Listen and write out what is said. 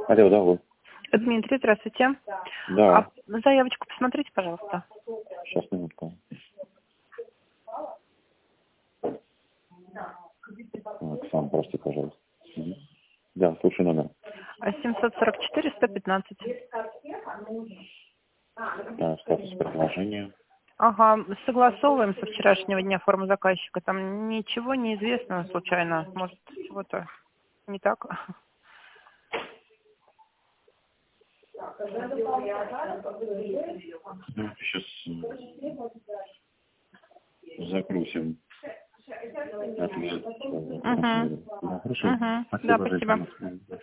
Алло, да, вы. Дмитрий, здравствуйте. Да. Заявочку посмотрите, пожалуйста. Сейчас, минутку. Оксана, прости, пожалуйста. Да, слушай номер. 744-115. Да, статус предложения. Ага, согласовываем со вчерашнего дня форму заказчика. Там ничего не известно случайно. Может, чего-то не так? Сейчас закрутим ответ. Да, хорошо. Да, Спасибо за спасибо. информацию.